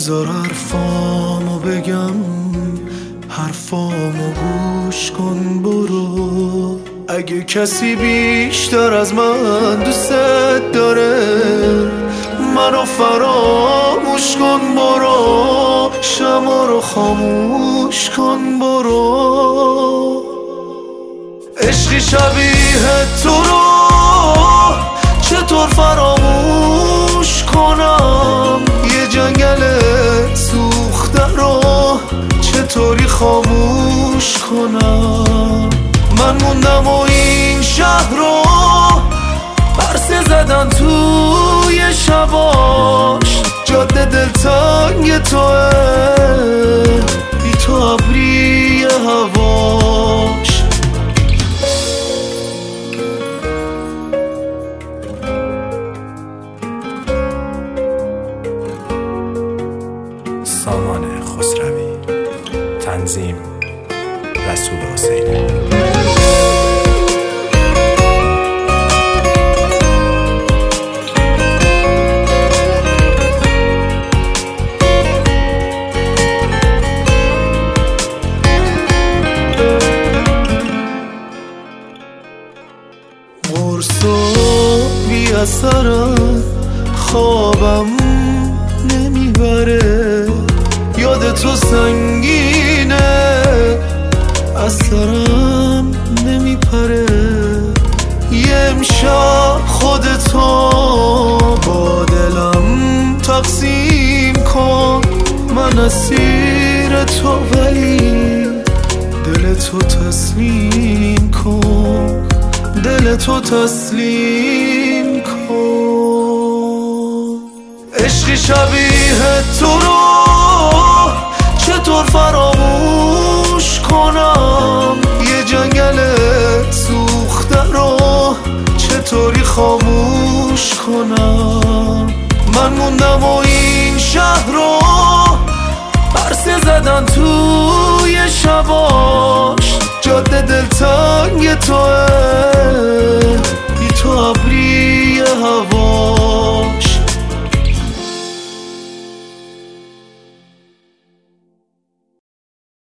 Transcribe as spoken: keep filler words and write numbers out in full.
بذار حرفامو بگم، حرفامو گوش کن برو. اگه کسی بیشتر از من دوست داره منو فراموش کن برو، شمع رو خاموش کن برو. عشقی شبیه تو رو چطور فراموش کنم، یه جنگل سوخته رو چطوری خاموش کنم. من موندم و این شهر رو پرسه زدن توی شباش، جاده دلتنگ توه بی تو ابری هواش. سامان خسروی، تنظیم رسول حسینی. قرص و بی اثرم خوابم نمیبره، یاد تو سنگینه از سرم نمیپره. یه امشب خودتو با دلم تقسیم کن، من اسیر تو ولی دل تو تسلیم کن، دل تو تسلیم کن. عشقی شبیه تو رو چطور فراموش کنم، یه جنگل سوخته رو چطوری خاموش کنم. من موندم و این شهر رو پرسه زدن توی شبا،